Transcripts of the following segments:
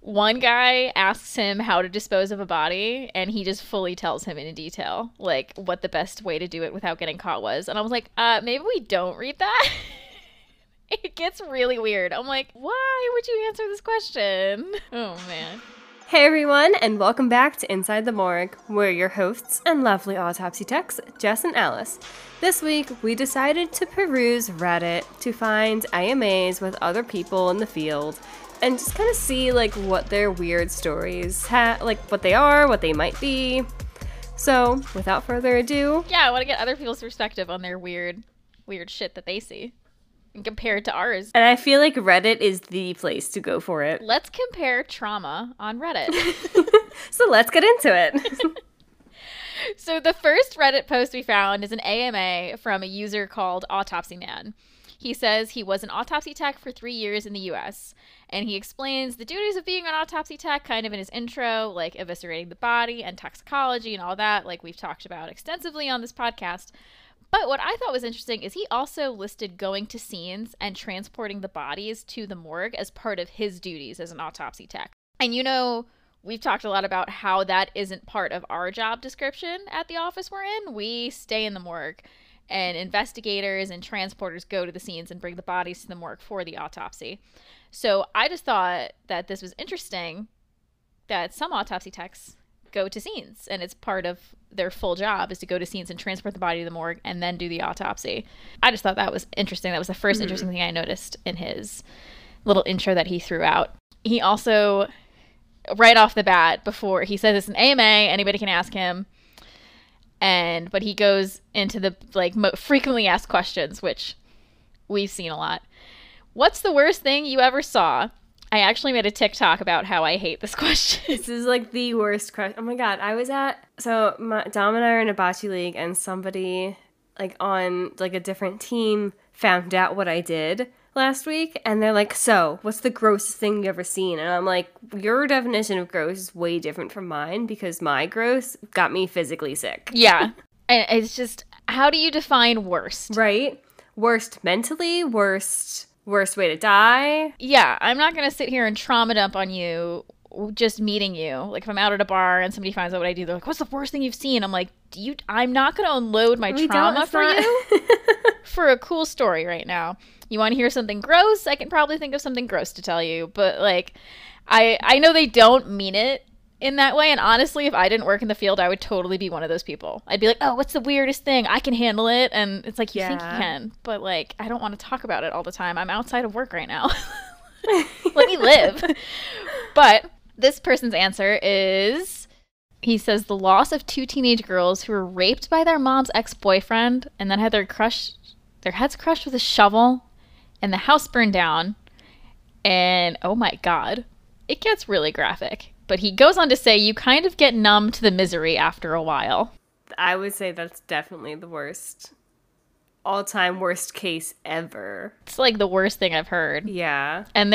One guy asks him how to dispose of a body, and he just fully tells him in detail, like, what the best way to do it without getting caught was. And I was like, maybe we don't read that. It gets really weird. I'm like, why would you answer this question? Oh, man. Hey everyone, and welcome back to Inside the Morgue. We're your hosts and lovely autopsy techs, Jess and Alice. This week, we decided to peruse Reddit to find AMAs with other people in the field and just kind of see, like, what their weird stories what they are, what they might be. So, without further ado... Yeah, I want to get other people's perspective on their weird shit that they see and compare it to ours. And I feel like Reddit is the place to go for it. Let's compare trauma on Reddit. So let's get into it. So the first Reddit post we found is an AMA from a user called Autopsy Man. He says he was an autopsy tech for 3 years in the US, and he explains the duties of being an autopsy tech kind of in his intro, like eviscerating the body and toxicology and all that, like we've talked about extensively on this podcast. But what I thought was interesting is he also listed going to scenes and transporting the bodies to the morgue as part of his duties as an autopsy tech. And you know, we've talked a lot about how that isn't part of our job description at the office we're in. We stay in the morgue, and investigators and transporters go to the scenes and bring the bodies to the morgue for the autopsy. So I just thought that this was interesting that some autopsy techs go to scenes, and it's part of their full job is to go to scenes and transport the body to the morgue and then do the autopsy. I just thought that was interesting. That was the first interesting thing I noticed in his little intro that he threw out. He also, right off the bat, before he says it's an AMA, anybody can ask him, but he goes into the frequently asked questions, which we've seen a lot. What's the worst thing you ever saw? I actually made a TikTok about how I hate this question. This is like the worst question. Oh my god, Dom and I are in a bocce league, and somebody on a different team found out what I did last week, and they're like, so, what's the grossest thing you ever seen? And I'm like, your definition of gross is way different from mine, because my gross got me physically sick. Yeah. And it's just, how do you define worst? Right? Worst mentally, worst way to die. Yeah, I'm not going to sit here and trauma dump on you just meeting you. Like, if I'm out at a bar and somebody finds out what I do, they're like, what's the worst thing you've seen? I'm like, I'm not going to unload my trauma for you for a cool story right now. You want to hear something gross? I can probably think of something gross to tell you. But, I know they don't mean it in that way. And honestly, if I didn't work in the field, I would totally be one of those people. I'd be like, oh, what's the weirdest thing? I can handle it. And it's like, you think you can. But, I don't want to talk about it all the time. I'm outside of work right now. Let me live. But this person's answer is, he says, the loss of 2 teenage girls who were raped by their mom's ex-boyfriend and then had their heads crushed with a shovel and the house burned down. And, oh my God, it gets really graphic. But he goes on to say you kind of get numb to the misery after a while. I would say that's definitely the worst. All-time worst case ever. It's the worst thing I've heard. Yeah. And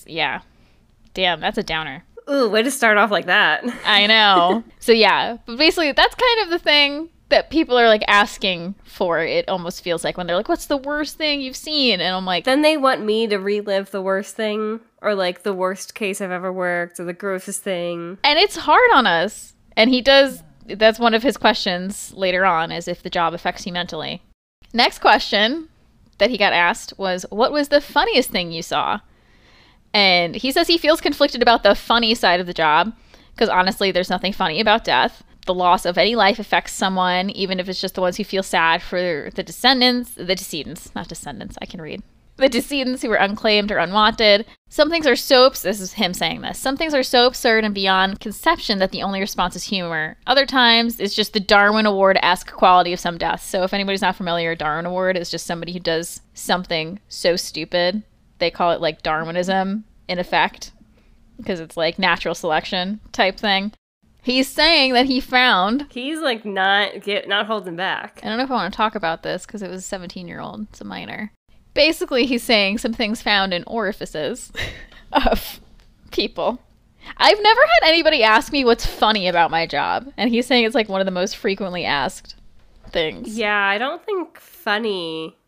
damn, that's a downer. Ooh, way to start off like that. I know. So yeah, but basically that's kind of the thing that people are asking for. It almost feels like when they're like, what's the worst thing you've seen? And I'm like, then they want me to relive the worst thing, or the worst case I've ever worked, or the grossest thing. And it's hard on us. And that's one of his questions later on, is if the job affects you mentally. Next question that he got asked was, what was the funniest thing you saw? And he says he feels conflicted about the funny side of the job, because honestly, there's nothing funny about death. The loss of any life affects someone, even if it's just the ones who feel sad for the decedents, not descendants, I can read. The decedents who were unclaimed or unwanted. Some things are so, this is him saying this, some things are so absurd and beyond conception that the only response is humor. Other times, it's just the Darwin Award-esque quality of some deaths. So if anybody's not familiar, Darwin Award is just somebody who does something so stupid. They call it Darwinism, in effect, because it's natural selection type thing. He's saying that he found... He's not holding back. I don't know if I want to talk about this because it was a 17-year-old. It's a minor. Basically, he's saying some things found in orifices of people. I've never had anybody ask me what's funny about my job. And he's saying it's one of the most frequently asked things. Yeah, I don't think funny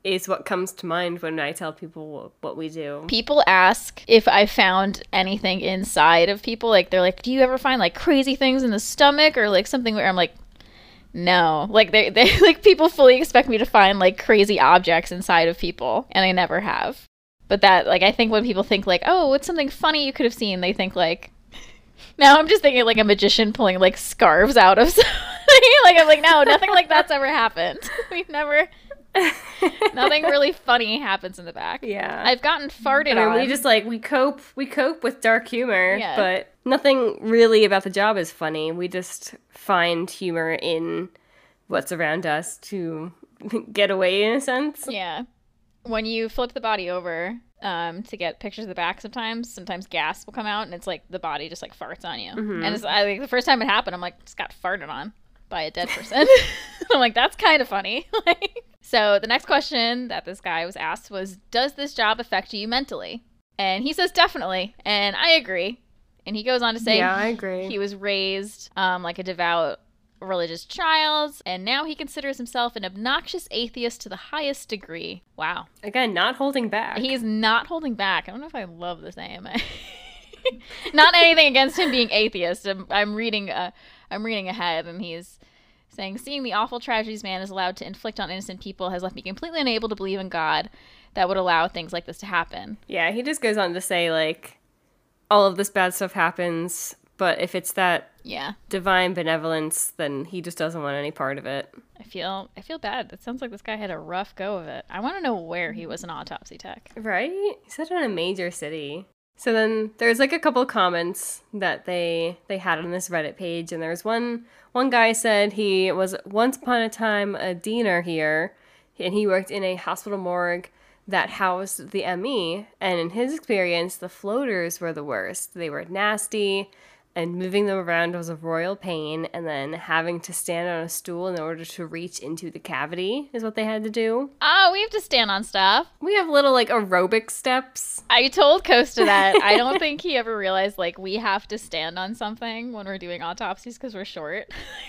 is what comes to mind when I tell people what we do. People ask if I found anything inside of people. Like, they're like, do you ever find, like, crazy things in the stomach or, like, something where I'm like, no. Like, they like, people fully expect me to find, like, crazy objects inside of people, and I never have. But that, like, I think when people think, like, oh, what's something funny you could have seen, they think, like, now I'm just thinking, like, a magician pulling, like, scarves out of something. Like, I'm like, no, nothing like that's ever happened. We've never... Nothing really funny happens in the back. Yeah. I've gotten farted on. We just, like, we cope with dark humor, Yeah. but nothing really about the job is funny. We just find humor in what's around us to get away, in a sense. Yeah. When you flip the body over to get pictures of the back, sometimes gas will come out, and it's like the body just, like, farts on you. Mm-hmm. And it's, like, the first time it happened, I'm like, just got farted on by a dead person. I'm like, that's kind of funny. So the next question that this guy was asked was, does this job affect you mentally? And he says definitely, and I agree. And he goes on to say, yeah, I agree. He was raised like a devout religious child, and now he considers himself an obnoxious atheist to the highest degree. Wow. Again, not holding back. He's not holding back. I don't know if I love this AMA. Not anything against him being atheist. I'm reading ahead, and he's saying, seeing the awful tragedies man is allowed to inflict on innocent people has left me completely unable to believe in God that would allow things like this to happen. Yeah, he just goes on to say, like, all of this bad stuff happens, but if it's that divine benevolence, then he just doesn't want any part of it. I feel bad. It sounds like this guy had a rough go of it. I want to know where he was an autopsy tech. Right? He said in a major city. So then there's, like, a couple comments that they had on this Reddit page, and there's one guy said he was once upon a time a diener here, and he worked in a hospital morgue that housed the ME, and in his experience, the floaters were the worst. They were nasty, and moving them around was a royal pain, and then having to stand on a stool in order to reach into the cavity is what they had to do. Oh, we have to stand on stuff. We have little, like, aerobic steps. I told Costa that. I don't think he ever realized, like, we have to stand on something when we're doing autopsies because we're short.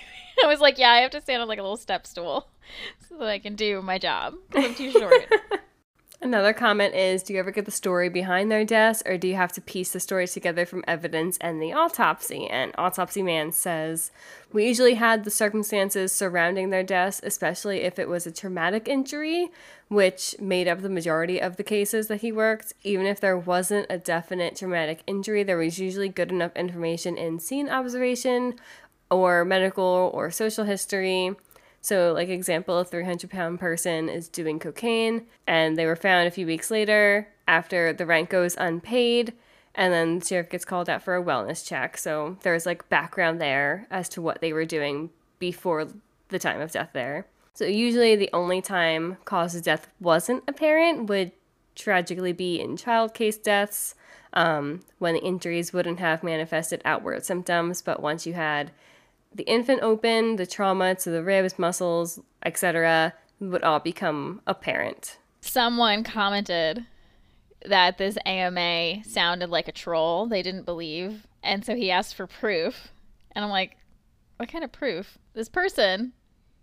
I was like, yeah, I have to stand on, like, a little step stool so that I can do my job because I'm too short. Another comment is, do you ever get the story behind their deaths, or do you have to piece the story together from evidence and the autopsy? And Autopsy Man says, we usually had the circumstances surrounding their deaths, especially if it was a traumatic injury, which made up the majority of the cases that he worked. Even if there wasn't a definite traumatic injury, there was usually good enough information in scene observation or medical or social history. So, like, example, a 300-pound person is doing cocaine, and they were found a few weeks later after the rent goes unpaid, and then the sheriff gets called out for a wellness check. So there's, like, background there as to what they were doing before the time of death there. So usually the only time cause of death wasn't apparent would tragically be in child case deaths, when the injuries wouldn't have manifested outward symptoms, but once you had the infant open, the trauma to the ribs, muscles, etc., would all become apparent. Someone commented that this AMA sounded like a troll. They didn't believe. And so he asked for proof. And I'm like, what kind of proof? This person,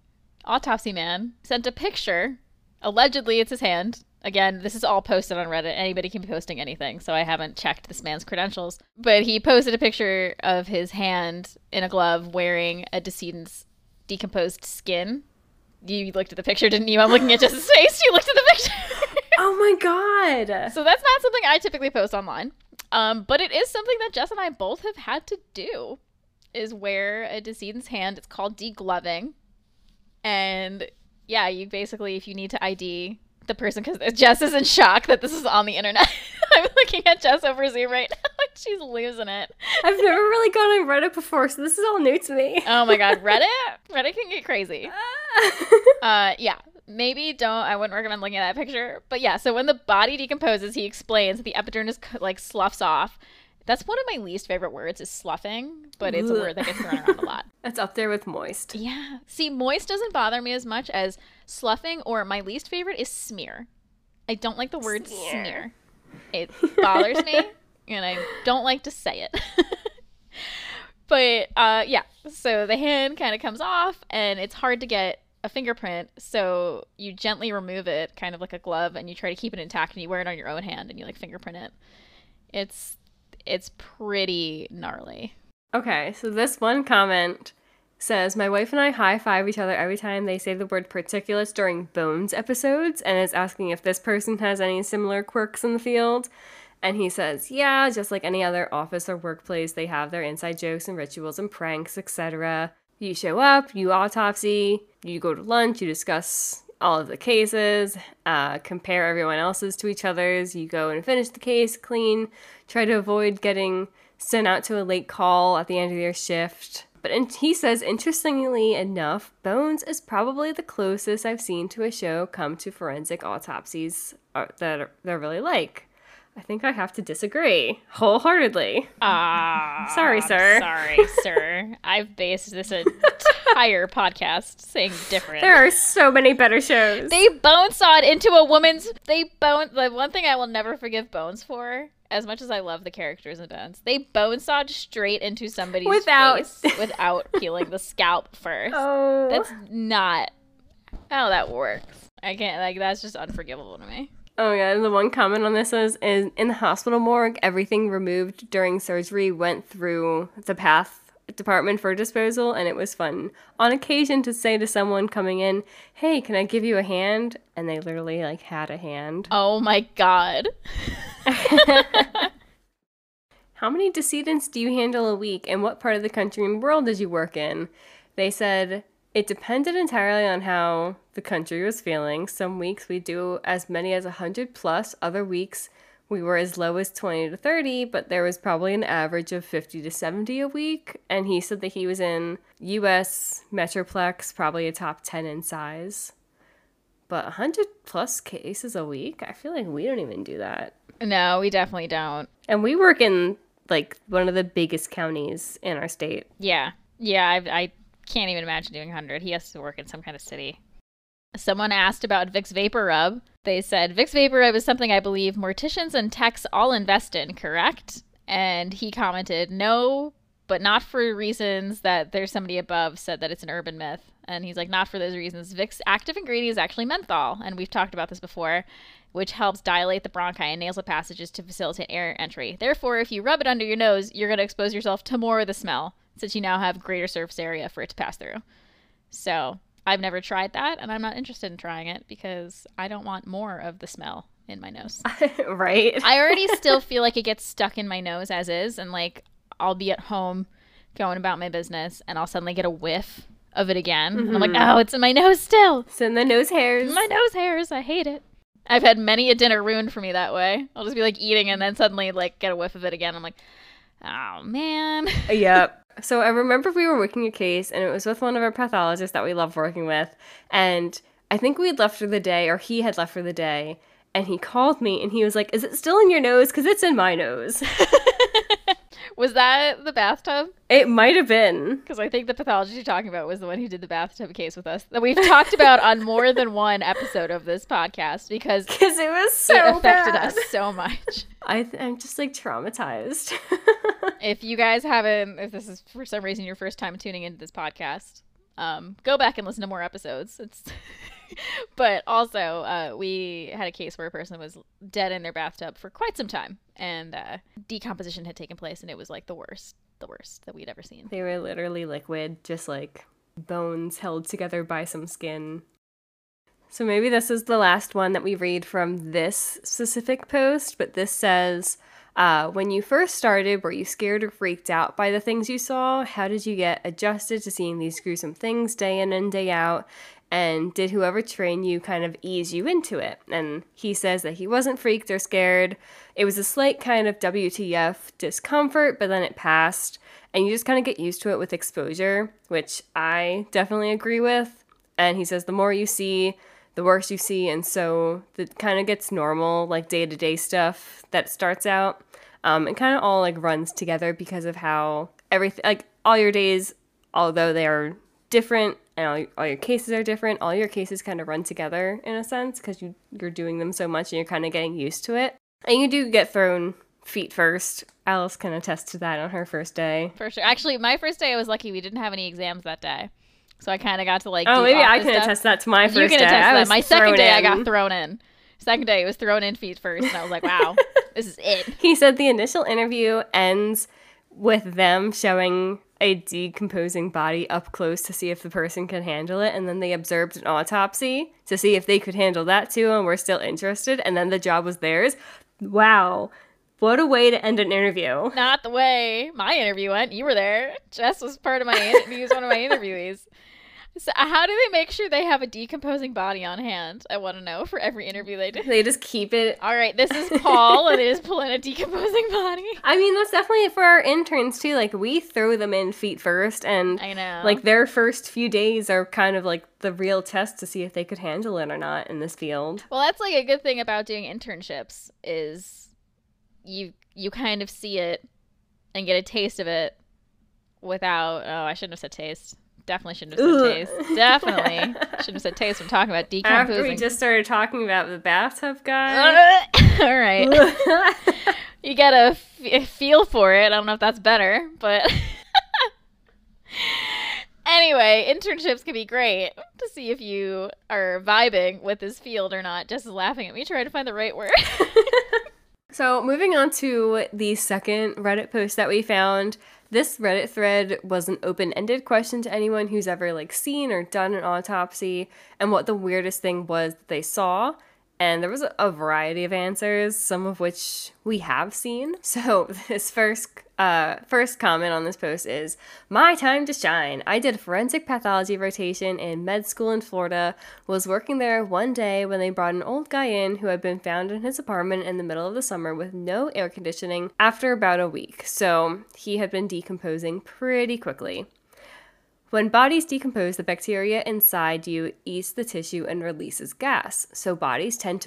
Autopsy Man, sent a picture. Allegedly, it's his hand. Again, this is all posted on Reddit. Anybody can be posting anything, so I haven't checked this man's credentials. But he posted a picture of his hand in a glove wearing a decedent's decomposed skin. You looked at the picture, didn't you? I'm looking at Jess's face. You looked at the picture. Oh my god! So that's not something I typically post online. But it is something that Jess and I both have had to do, is wear a decedent's hand. It's called degloving. And yeah, you basically, if you need to ID the person, because Jess is in shock that this is on the internet. I'm looking at Jess over Zoom right now, and she's losing it. I've never really gone on Reddit before, so this is all new to me. Oh my god, Reddit can get crazy. Yeah, maybe I wouldn't recommend looking at that picture. But yeah, so when the body decomposes, he explains that the epidermis like sloughs off. That's one of my least favorite words, is sloughing, but it's a word that gets thrown around a lot. That's up there with moist. Yeah. See, moist doesn't bother me as much as sloughing, or my least favorite is smear. I don't like the word smear. It bothers me, and I don't like to say it. But yeah, so the hand kind of comes off, and it's hard to get a fingerprint, so you gently remove it, kind of like a glove, and you try to keep it intact, and you wear it on your own hand, and you like fingerprint it. It's pretty gnarly. Okay, so this one comment says, my wife and I high-five each other every time they say the word particulates during Bones episodes, and is asking if this person has any similar quirks in the field. And he says, yeah, just like any other office or workplace, they have their inside jokes and rituals and pranks, etc. You show up, you autopsy, you go to lunch, you discuss all of the cases, compare everyone else's to each other's, you go and finish the case clean, try to avoid getting sent out to a late call at the end of your shift. But he says, interestingly enough, Bones is probably the closest I've seen to a show come to forensic autopsies that they're really like. I think I have to disagree wholeheartedly. Sorry, sir. Sorry, sir. I've based this entire podcast saying different. There are so many better shows. They bonesawed into a woman's... The one thing I will never forgive Bones for, as much as I love the characters in Bones, they bonesawed straight into somebody's face without peeling the scalp first. Oh. That's not how that works. I can't... Like, that's just unforgivable to me. Oh yeah, and the one comment on this is in the hospital morgue, everything removed during surgery went through the PATH department for disposal, and it was fun on occasion to say to someone coming in, hey, can I give you a hand? And they literally like had a hand. Oh my god. How many decedents do you handle a week, and what part of the country and world did you work in? They said it depended entirely on how the country was feeling. Some weeks we do as many as 100 plus. Other weeks we were as low as 20 to 30, but there was probably an average of 50 to 70 a week. And he said that he was in U.S. Metroplex, probably a top 10 in size. But 100 plus cases a week? I feel like we don't even do that. No, we definitely don't. And we work in like one of the biggest counties in our state. Yeah. Yeah, I can't even imagine doing 100. He has to work in some kind of city. Someone asked about Vicks Vapor Rub. They said, Vicks Vapor Rub is something I believe morticians and techs all invest in, correct? And he commented, no, but not for reasons that there's somebody above said that it's an urban myth. And he's like, not for those reasons. Vicks active ingredient is actually menthol. And we've talked about this before, which helps dilate the bronchi and nasal passages to facilitate air entry. Therefore, if you rub it under your nose, you're going to expose yourself to more of the smell, since you now have greater surface area for it to pass through. So I've never tried that, and I'm not interested in trying it because I don't want more of the smell in my nose. Right? I already still feel like it gets stuck in my nose as is, and like I'll be at home going about my business, and I'll suddenly get a whiff of it again. Mm-hmm. I'm like, oh, it's in my nose still. It's in the nose hairs. My nose hairs. I hate it. I've had many a dinner ruined for me that way. I'll just be like eating and then suddenly like get a whiff of it again. I'm like, oh man. Yep. So I remember we were working a case, and it was with one of our pathologists that we love working with. And I think we had left for the day, or he had left for the day. And he called me, and he was like, is it still in your nose? Because it's in my nose. Was that the bathtub? It might have been. Because I think the pathologist you're talking about was the one who did the bathtub case with us, that we've talked about on more than one episode of this podcast, because it was so it affected bad. us so much. I'm just like traumatized. If you guys haven't, if this is for some reason your first time tuning into this podcast, go back and listen to more episodes. It's but also we had a case where a person was dead in their bathtub for quite some time, and decomposition had taken place, and it was like the worst that we'd ever seen. They were literally liquid, just like bones held together by some skin. So maybe this is the last one that we read from this specific post, but this says, when you first started, were you scared or freaked out by the things you saw? How did you get adjusted to seeing these gruesome things day in and day out? And did whoever trained you kind of ease you into it? And he says that he wasn't freaked or scared. It was a slight kind of WTF discomfort, but then it passed. And you just kind of get used to it with exposure, which I definitely agree with. And he says the more you see, the worse you see. And so it kind of gets normal, like day-to-day stuff that starts out. It kind of all like runs together because of how everything, like all your days, although they are different, and all your cases are different, all your cases kind of run together in a sense because you're doing them so much and you're kind of getting used to it. And you do get thrown feet first. Alice can attest to that on her first day. For sure. Actually, my first day I was lucky we didn't have any exams that day. So I kind of got to like. Oh, do maybe I office can stuff. attest that to my first You can day. attest I that. was My second thrown day, I in. got thrown in. Second day, it was thrown in feet first, and I was like, wow, this is it. He said the initial interview ends with them showing a decomposing body up close to see if the person can handle it, and then they observed an autopsy to see if they could handle that too, and were still interested, and then the job was theirs. Wow. What a way to end an interview. Not the way my interview went. You were there. Jess was part of my he was one of my interviewees. So how do they make sure they have a decomposing body on hand? I want to know for every interview they do. They just keep it. All right, this is Paul, and it is pulling a decomposing body. I mean, that's definitely for our interns too. Like, we throw them in feet first, and I know. like their first few days are kind of like the real test to see if they could handle it or not in this field. Well, that's like a good thing about doing internships is you kind of see it and get a taste of it without. Oh, I shouldn't have said taste. Definitely shouldn't have said taste. Definitely shouldn't have said taste. I'm talking about decomposing. After we just started talking about the bathtub guy. All right. You get a feel for it. I don't know if that's better, but anyway, internships can be great to see if you are vibing with this field or not. Jess is laughing at me trying to find the right word. So moving on to the second Reddit post that we found. This Reddit thread was an open-ended question to anyone who's ever like seen or done an autopsy and what the weirdest thing was that they saw. And there was a variety of answers, some of which we have seen. So this first comment on this post is, "My time to shine. I did a forensic pathology rotation in med school in Florida, was working there one day when they brought an old guy in who had been found in his apartment in the middle of the summer with no air conditioning after about a week. So he had been decomposing pretty quickly. When bodies decompose, the bacteria inside you eats the tissue and releases gas. So bodies tend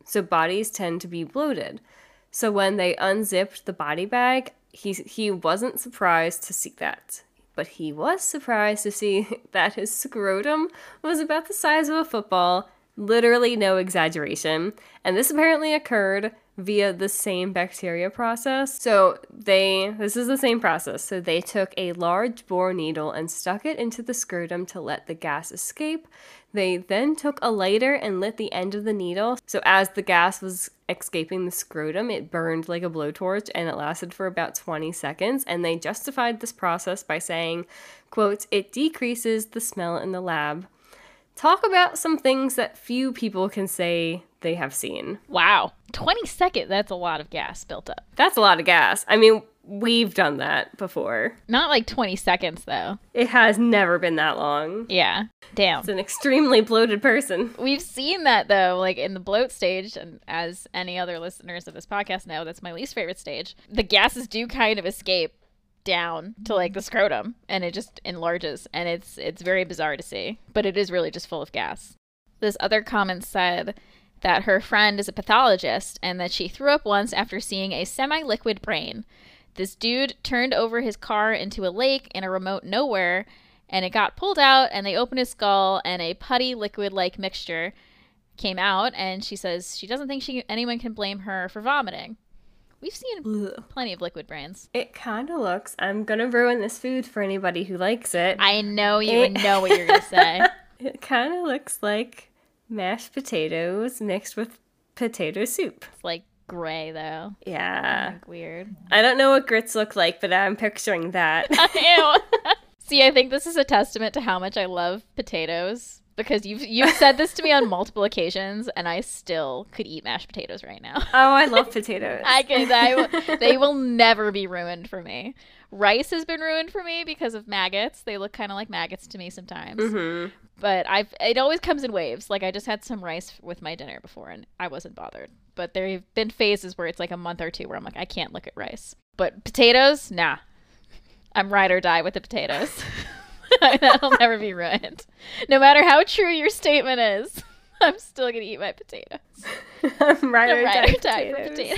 to be bloated. So when they unzipped the body bag, he wasn't surprised to see that. But he was surprised to see that his scrotum was about the size of a football, literally no exaggeration. And this apparently occurred via the same bacteria process. This is the same process. So they took a large bore needle and stuck it into the scrotum to let the gas escape. They then took a lighter and lit the end of the needle. So as the gas was escaping the scrotum, it burned like a blowtorch, and it lasted for about 20 seconds. And they justified this process by saying, quote, "It decreases the smell in the lab." Talk about some things that few people can say they have seen. Wow. 20 seconds. That's a lot of gas built up. That's a lot of gas. I mean, we've done that before. Not like 20 seconds, though. It has never been that long. Yeah. Damn. It's an extremely bloated person. We've seen that, though, like in the bloat stage, and as any other listeners of this podcast know, that's my least favorite stage. The gases do kind of escape down to like the scrotum, and it just enlarges, and it's very bizarre to see, but it is really just full of gas. This other comment said that her friend is a pathologist and that she threw up once after seeing a semi-liquid brain. This dude turned over his car into a lake in a remote nowhere, and it got pulled out, and they opened his skull, and a putty liquid-like mixture came out, and she says she doesn't think anyone can blame her for vomiting. We've seen plenty of liquid brains. It kind of looks, I'm going to ruin this food for anybody who likes it. I know you would know what you're going to say. It kind of looks like mashed potatoes mixed with potato soup. It's like gray, though. Yeah. Like weird. I don't know what grits look like, but I'm picturing that. Ew. See, I think this is a testament to how much I love potatoes. Because you've said this to me on multiple occasions, and I still could eat mashed potatoes right now. Oh, I love potatoes. They will never be ruined for me. Rice has been ruined for me because of maggots. They look kind of like maggots to me sometimes. Mm-hmm. But it always comes in waves. Like, I just had some rice with my dinner before, and I wasn't bothered. But there have been phases where it's like a month or two where I'm like, I can't look at rice. But potatoes, nah. I'm ride or die with the potatoes. That'll never be ruined. No matter how true your statement is, I'm still going to eat my potatoes. I'm ride or die for potatoes.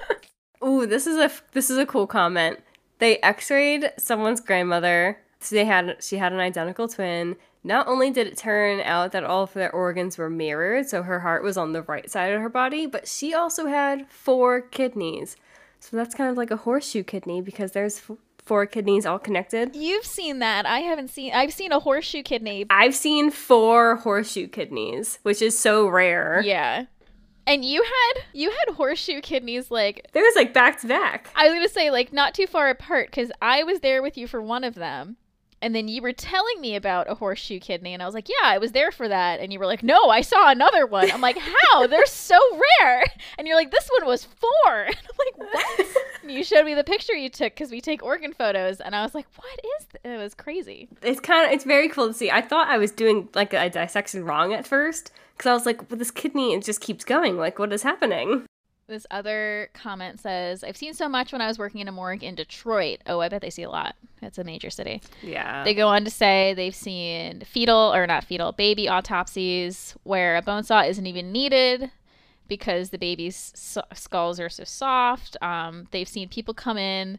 Ooh, this is a cool comment. They x-rayed someone's grandmother. So she had an identical twin. Not only did it turn out that all of their organs were mirrored, so her heart was on the right side of her body, but she also had 4 kidneys. So that's kind of like a horseshoe kidney because there's 4 kidneys all connected. You've seen that. I've seen a horseshoe kidney. I've seen 4 horseshoe kidneys, which is so rare. Yeah. And you had horseshoe kidneys, like... There was, like, back to back. I was going to say, like, not too far apart, because I was there with you for one of them. And then you were telling me about a horseshoe kidney, and I was like, yeah, I was there for that. And you were like, no, I saw another one. I'm like, how? They're so rare. And you're like, this one was 4. And I'm like, what? And you showed me the picture you took, because we take organ photos. And I was like, what is this? It was crazy. It's very cool to see. I thought I was doing, like, a dissection wrong at first, because I was like, well, this kidney, it just keeps going. Like, what is happening? This other comment says, I've seen so much when I was working in a morgue in Detroit. Oh, I bet they see a lot. It's a major city. Yeah. They go on to say they've seen baby autopsies where a bone saw isn't even needed because the baby's skulls are so soft. They've seen people come in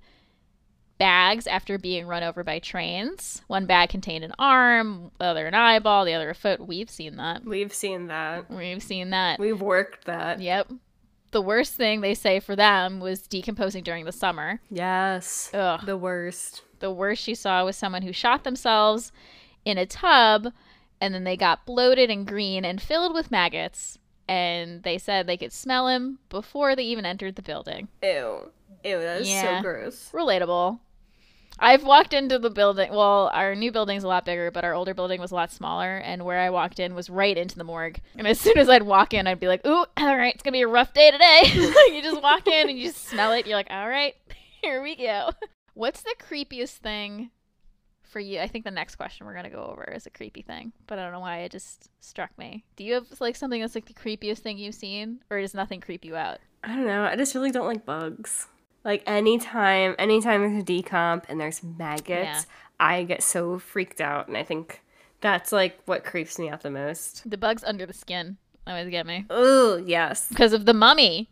bags after being run over by trains. One bag contained an arm, the other an eyeball, the other a foot. We've seen that. We've seen that. We've worked that. Yep. The worst thing they say for them was decomposing during the summer. Yes. Ugh. The worst. The worst she saw was someone who shot themselves in a tub, and then they got bloated and green and filled with maggots. And they said they could smell him before they even entered the building. Ew. Ew, that is so gross. Relatable. I've walked into the building. Well, our new building's a lot bigger, but our older building was a lot smaller. And where I walked in was right into the morgue. And as soon as I'd walk in, I'd be like, ooh, all right, it's going to be a rough day today. You just walk in and you just smell it. You're like, all right, here we go. What's the creepiest thing for you? I think the next question we're going to go over is a creepy thing. But I don't know why it just struck me. Do you have like something that's like the creepiest thing you've seen? Or does nothing creep you out? I don't know. I just really don't like bugs. Like, anytime there's a decomp and there's maggots, I get so freaked out. And I think that's, like, what creeps me out the most. The bugs under the skin always get me. Oh, yes. Because of the Mummy.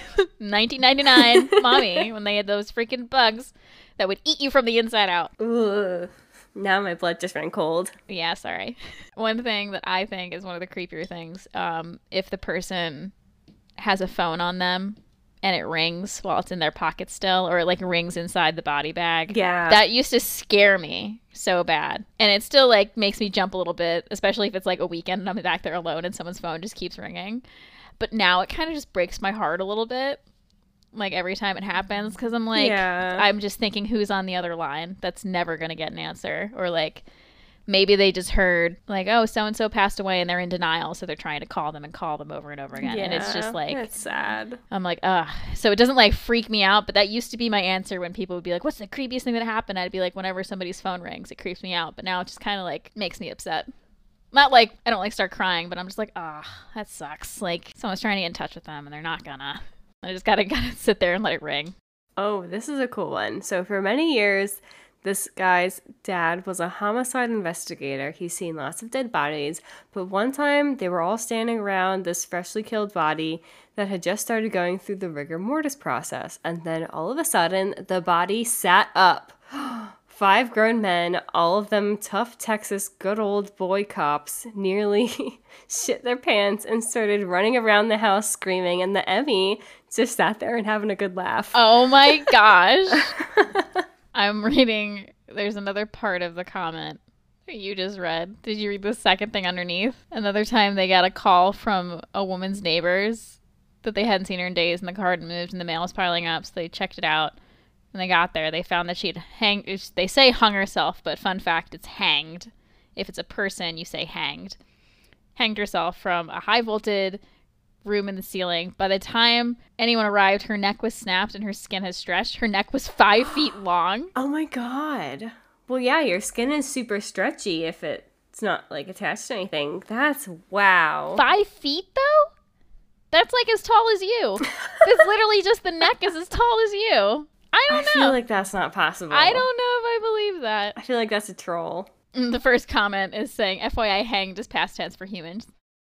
1999 Mummy, when they had those freaking bugs that would eat you from the inside out. Ugh. Now my blood just ran cold. Yeah, sorry. One thing that I think is one of the creepier things, if the person has a phone on them, and it rings while it's in their pocket still, or it like rings inside the body bag. Yeah. That used to scare me so bad. And it still like makes me jump a little bit, especially if it's like a weekend and I'm back there alone and someone's phone just keeps ringing. But now it kind of just breaks my heart a little bit, like every time it happens, because I'm like, I'm just thinking who's on the other line that's never going to get an answer. Or like, maybe they just heard like, oh, so-and-so passed away and they're in denial. So they're trying to call them over and over again. Yeah, and it's just like, that's sad. I'm like, ugh. So it doesn't like freak me out, but that used to be my answer when people would be like, what's the creepiest thing that happened? I'd be like, whenever somebody's phone rings, it creeps me out. But now it just kind of like makes me upset. Not like I don't like start crying, but I'm just like, that sucks. Like someone's trying to get in touch with them and they're not gonna. I just gotta sit there and let it ring. Oh, this is a cool one. So for many years, this guy's dad was a homicide investigator. He's seen lots of dead bodies, but one time they were all standing around this freshly killed body that had just started going through the rigor mortis process, and then all of a sudden, the body sat up. 5 grown men, all of them tough Texas good old boy cops, nearly shit their pants and started running around the house screaming, and the Emmy just sat there and having a good laugh. Oh my gosh. I'm reading, there's another part of the comment that you just read. Did you read the second thing underneath? Another time they got a call from a woman's neighbors that they hadn't seen her in days, and the car had moved and the mail was piling up, so they checked it out. When they got there, they found that she'd they say hung herself, but fun fact, it's hanged. If it's a person, you say hanged. Hanged herself from a high-voltage room in the ceiling. By the time anyone arrived, her neck was snapped and her skin has stretched. Her neck was 5 feet long. Oh my god. Well, yeah, your skin is super stretchy if it's not like attached to anything. That's wow. 5 feet though? That's like as tall as you. It's literally just the neck is as tall as you. I don't know. I feel like that's not possible. I don't know if I believe that. I feel like that's a troll. The first comment is saying, FYI, hanged is past tense for humans.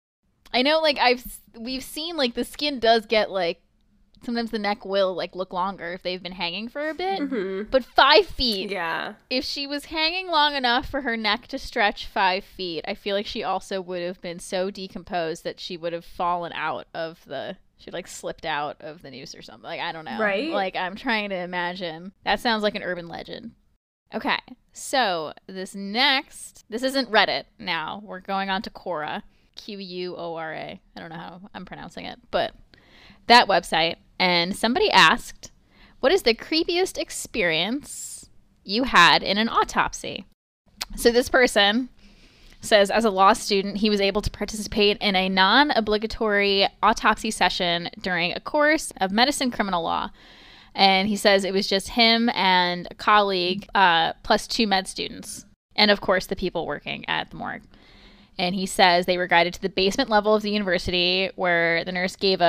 I know, like, we've seen, like, the skin does get, like, sometimes the neck will, like, look longer if they've been hanging for a bit. Mm-hmm. But 5 feet. Yeah. If she was hanging long enough for her neck to stretch 5 feet, I feel like she also would have been so decomposed that she would have fallen out of the She like slipped out of the noose or something. Like, I don't know. Right? Like, I'm trying to imagine. That sounds like an urban legend. Okay, so this isn't Reddit now. We're going on to Quora. Quora. I don't know how I'm pronouncing it, but that website. And somebody asked, what is the creepiest experience you had in an autopsy? So this person says, as a law student, he was able to participate in a non-obligatory autopsy session during a course of medicine criminal law. And he says it was just him and a colleague, plus 2 med students. And of course, the people working at the morgue. And he says they were guided to the basement level of the university where the nurse gave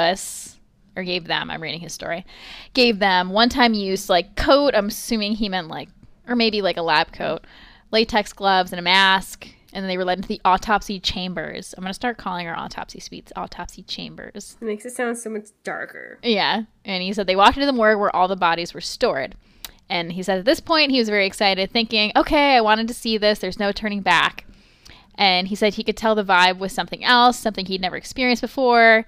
them, I'm reading his story, gave them one-time use, like, coat. I'm assuming he meant like, or maybe like a lab coat, latex gloves and a mask. And then they were led into the autopsy chambers. I'm going to start calling our autopsy suites autopsy chambers. It makes it sound so much darker. Yeah. And he said they walked into the morgue where all the bodies were stored. And he said at this point he was very excited, thinking, okay, I wanted to see this. There's no turning back. And he said he could tell the vibe was something else, something he'd never experienced before.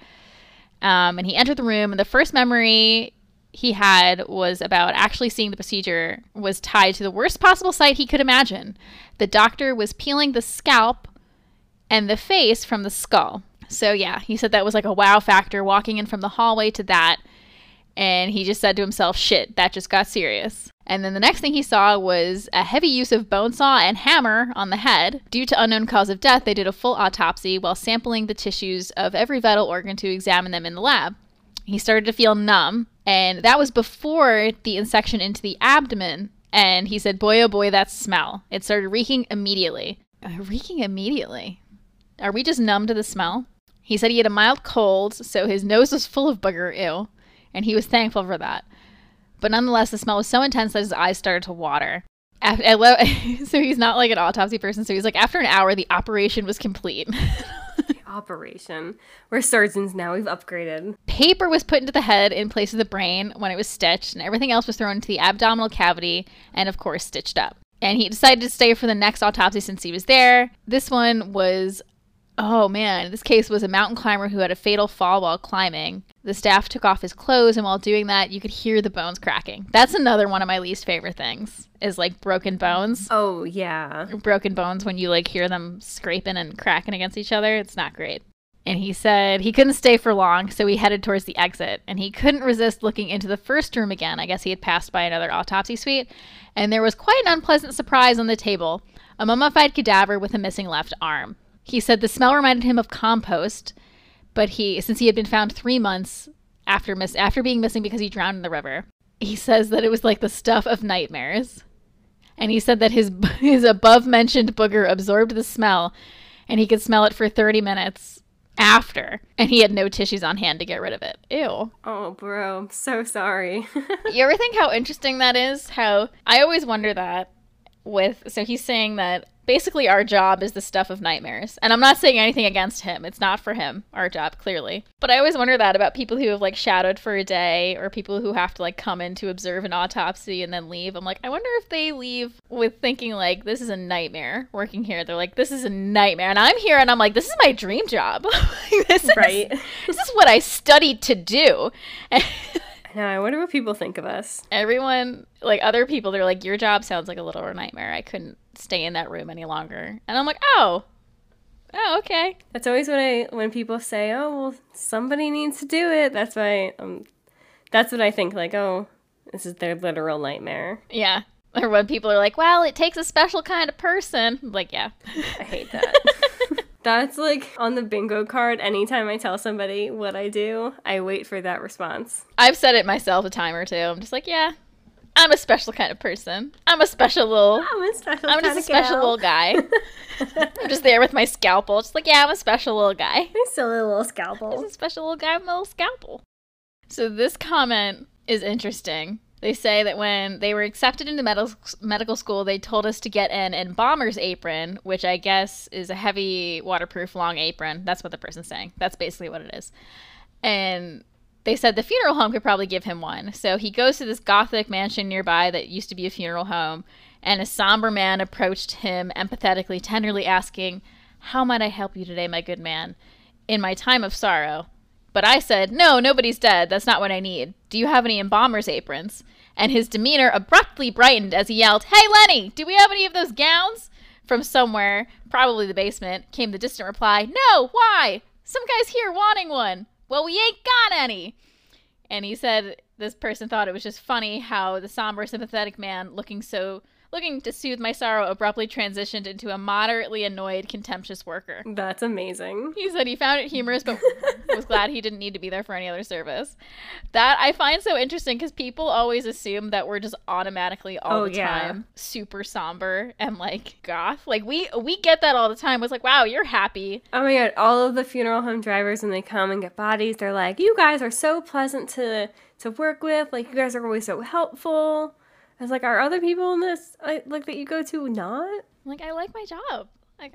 And he entered the room, and the first memory he had was about actually seeing the procedure was tied to the worst possible sight he could imagine. The doctor was peeling the scalp and the face from the skull. So yeah, he said that was like a wow factor walking in from the hallway to that. And he just said to himself, shit, that just got serious. And then the next thing he saw was a heavy use of bone saw and hammer on the head. Due to unknown cause of death, they did a full autopsy while sampling the tissues of every vital organ to examine them in the lab. He started to feel numb, and that was before the insection into the abdomen. And he said, boy, oh boy, that smell. It started reeking immediately. Reeking immediately? Are we just numb to the smell? He said he had a mild cold, so his nose was full of booger, ew. And he was thankful for that. But nonetheless, the smell was so intense that his eyes started to water. So he's not like an autopsy person, so he's like, after an hour, the operation was complete. Operation. We're surgeons now. We've upgraded. Paper was put into the head in place of the brain when it was stitched, and everything else was thrown into the abdominal cavity and, of course, stitched up. And he decided to stay for the next autopsy since he was there. This one was, oh man, this case was a mountain climber who had a fatal fall while climbing. The staff took off his clothes, and while doing that, you could hear the bones cracking. That's another one of my least favorite things, is like broken bones. Oh, yeah. Broken bones when you like hear them scraping and cracking against each other. It's not great. And he said he couldn't stay for long, so he headed towards the exit. And he couldn't resist looking into the first room again. I guess he had passed by another autopsy suite. And there was quite an unpleasant surprise on the table. A mummified cadaver with a missing left arm. He said the smell reminded him of compost, but since he had been found 3 months after being missing because he drowned in the river, he says that it was like the stuff of nightmares. And he said that his above-mentioned booger absorbed the smell, and he could smell it for 30 minutes after, and he had no tissues on hand to get rid of it. Ew. Oh, bro, I'm so sorry. You ever think how interesting that is? How I always wonder that so he's saying that basically our job is the stuff of nightmares. And I'm not saying anything against him. It's not for him, our job, clearly. But I always wonder that about people who have like shadowed for a day, or people who have to like come in to observe an autopsy and then leave. I'm like, I wonder if they leave with thinking like, this is a nightmare working here. They're like, this is a nightmare. And I'm here and I'm like, this is my dream job. This is what I studied to do. No, I wonder what people think of us. Everyone, like other people, they're like, your job sounds like a little nightmare. I couldn't stay in that room any longer. And I'm like, oh, okay. That's always when people say, oh, well, somebody needs to do it. That's what I think. Like, oh, this is their literal nightmare. Yeah. Or when people are like, well, it takes a special kind of person. I'm like, yeah. I hate that. That's like on the bingo card. Anytime I tell somebody what I do, I wait for that response. I've said it myself a time or two. I'm just like, yeah, I'm a special kind of person. I'm just a special little guy. I'm just there with my scalpel. Just like, yeah, I'm a special little guy. My silly little scalpel. I'm a special little guy with my little scalpel. So this comment is interesting. They say that when they were accepted into medical school, they told us to get an embalmer's apron, which I guess is a heavy, waterproof, long apron. That's what the person's saying. That's basically what it is. And they said the funeral home could probably give him one. So he goes to this Gothic mansion nearby that used to be a funeral home, and a somber man approached him empathetically, tenderly asking, "How might I help you today, my good man? In my time of sorrow, But I said, no, nobody's dead. That's not what I need. Do you have any embalmer's aprons? And his demeanor abruptly brightened as he yelled, Hey, Lenny, do we have any of those gowns? From somewhere, probably the basement, came the distant reply, No, why? Some guy's here wanting one. Well, we ain't got any. And he said this person thought it was just funny how the somber, sympathetic man looking to soothe my sorrow abruptly transitioned into a moderately annoyed, contemptuous worker. That's amazing. He said he found it humorous, but was glad he didn't need to be there for any other service. That I find so interesting because people always assume that we're just automatically all the time super somber and like goth. Like we get that all the time. It's like, wow, you're happy. Oh my god, all of the funeral home drivers when they come and get bodies, they're like, you guys are so pleasant to work with. Like you guys are always so helpful. I was like, are other people in this like that you go to not? Like, I like my job.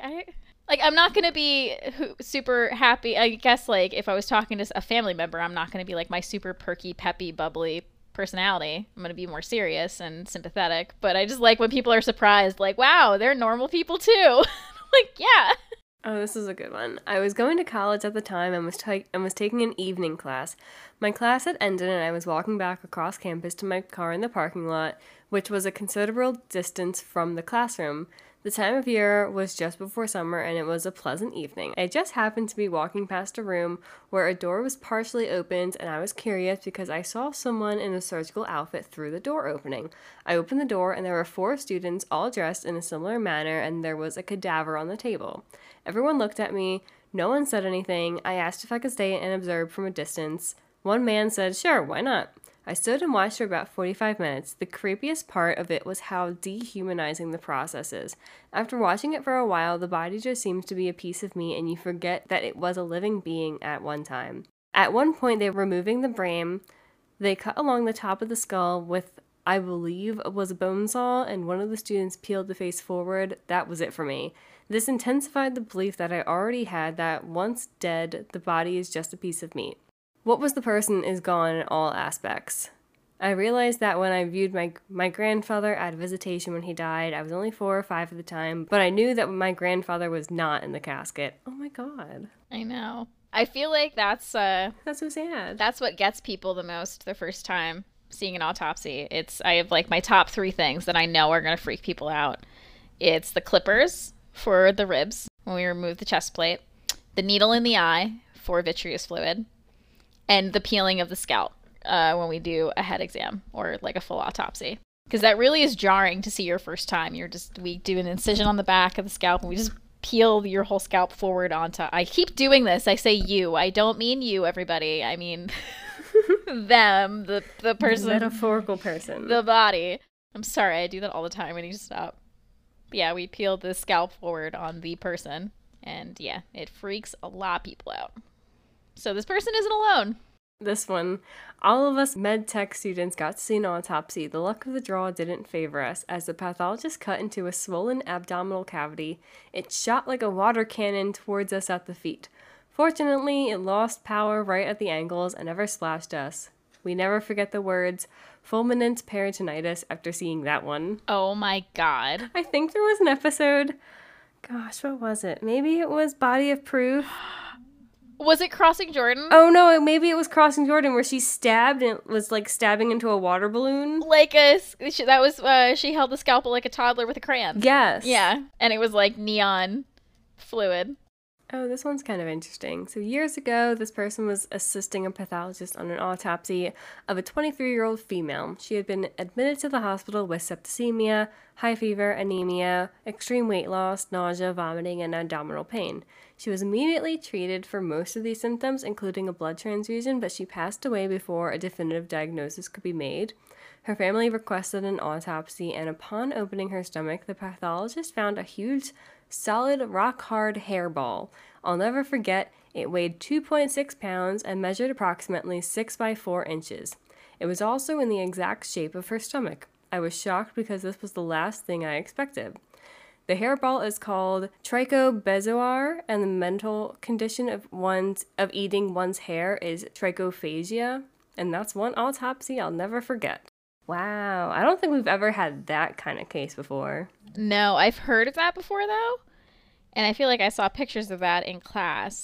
I'm not gonna be super happy. I guess like if I was talking to a family member, I'm not gonna be like my super perky, peppy, bubbly personality. I'm gonna be more serious and sympathetic. But I just like when people are surprised, like, wow, they're normal people too. Like, yeah. Oh, this is a good one. I was going to college at the time and was taking an evening class. My class had ended and I was walking back across campus to my car in the parking lot, which was a considerable distance from the classroom. The time of year was just before summer and it was a pleasant evening. I just happened to be walking past a room where a door was partially opened and I was curious because I saw someone in a surgical outfit through the door opening. I opened the door and there were 4 students all dressed in a similar manner and there was a cadaver on the table. Everyone looked at me. No one said anything. I asked if I could stay and observe from a distance. One man said, sure, why not? I stood and watched for about 45 minutes. The creepiest part of it was how dehumanizing the process is. After watching it for a while, the body just seems to be a piece of me and you forget that it was a living being at one time. At one point, they were removing the brain. They cut along the top of the skull with, I believe, was a bone saw, and one of the students peeled the face forward. That was it for me. This intensified the belief that I already had that once dead, the body is just a piece of meat. What was the person is gone in all aspects. I realized that when I viewed my grandfather at visitation when he died, I was only 4 or 5 at the time, but I knew that my grandfather was not in the casket. Oh my god. I know. I feel like that's so sad. That's what gets people the most the first time seeing an autopsy. I have like my top 3 things that I know are going to freak people out. It's the clippers for the ribs when we remove the chest plate, the needle in the eye for vitreous fluid, and the peeling of the scalp when we do a head exam or like a full autopsy. Because that really is jarring to see your first time. We do an incision on the back of the scalp and we just peel your whole scalp forward onto, I keep doing this, I say you. I don't mean you, everybody. I mean them, the person. The metaphorical person. The body. I'm sorry, I do that all the time. I need to stop. But yeah, we peel the scalp forward on the person. And yeah, it freaks a lot of people out. So this person isn't alone. This one, all of us med tech students got to see an autopsy. The luck of the draw didn't favor us, as the pathologist cut into a swollen abdominal cavity. It shot like a water cannon towards us at the feet. Fortunately, it lost power right at the angles and never splashed us. We never forget the words, fulminant peritonitis, after seeing that one. Oh my god. I think there was an episode, gosh, what was it? Maybe it was Body of Proof. Was it Crossing Jordan? Oh no, maybe it was Crossing Jordan where she stabbed and it was like stabbing into a water balloon. She held the scalpel like a toddler with a crayon. Yes. Yeah, and it was like neon fluid. Oh, this one's kind of interesting. So years ago, this person was assisting a pathologist on an autopsy of a 23-year-old female. She had been admitted to the hospital with septicemia, high fever, anemia, extreme weight loss, nausea, vomiting, and abdominal pain. She was immediately treated for most of these symptoms, including a blood transfusion, but she passed away before a definitive diagnosis could be made. Her family requested an autopsy, and upon opening her stomach, the pathologist found a huge, solid, rock-hard hairball. I'll never forget, it weighed 2.6 pounds and measured approximately 6 by 4 inches. It was also in the exact shape of her stomach. I was shocked because this was the last thing I expected. The hairball is called trichobezoar, and the mental condition of eating one's hair is trichophagia, and that's one autopsy I'll never forget. Wow, I don't think we've ever had that kind of case before. No, I've heard of that before though, and I feel like I saw pictures of that in class.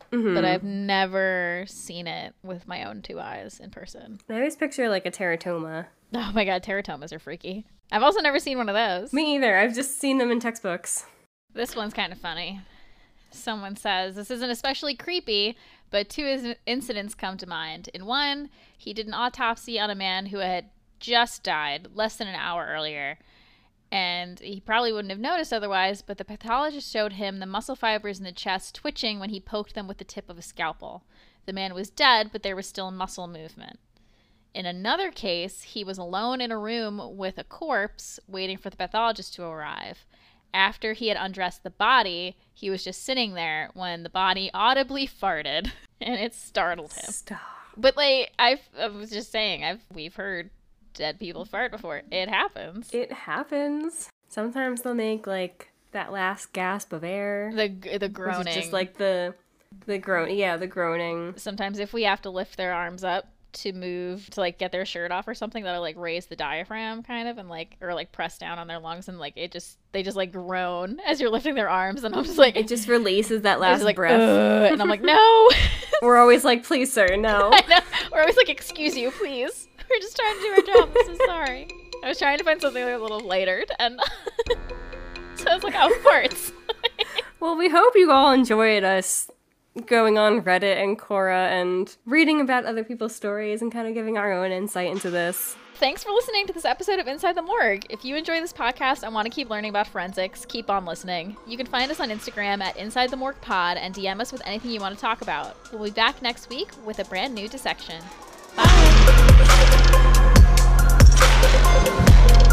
but I've never seen it with my own 2 eyes in person. I always picture like a teratoma. Oh my god, teratomas are freaky. I've also never seen one of those. Me either. I've just seen them in textbooks. This one's kind of funny. Someone says, this isn't especially creepy, but 2 incidents come to mind. In one, he did an autopsy on a man who had just died less than an hour earlier. And he probably wouldn't have noticed otherwise, but the pathologist showed him the muscle fibers in the chest twitching when he poked them with the tip of a scalpel. The man was dead, but there was still muscle movement. In another case, he was alone in a room with a corpse waiting for the pathologist to arrive. After he had undressed the body, he was just sitting there when the body audibly farted, and it startled him. Stop. But like, I was just saying, we've heard dead people fart before. It happens. It happens. Sometimes they'll make like that last gasp of air. The groaning. Which is just like the groan. Yeah, the groaning. Sometimes if we have to lift their arms up to move to like get their shirt off or something, that'll like raise the diaphragm kind of, and like, or like press down on their lungs, and like they just like groan as you're lifting their arms, and I'm just like, it just releases that last like, breath. And I'm like, no. We're always like, please sir, no. I know. We're always like, excuse you, please. We're just trying to do our job. I'm so sorry. I was trying to find something a little latered, and so I was like, oh, farts. Well, we hope you all enjoyed us going on Reddit and Quora and reading about other people's stories and kind of giving our own insight into this. Thanks for listening to this episode of Inside the Morgue. If you enjoy this podcast and want to keep learning about forensics, keep on listening. You can find us on Instagram at Inside the Morgue Pod and DM us with anything you want to talk about. We'll be back next week with a brand new dissection. Bye!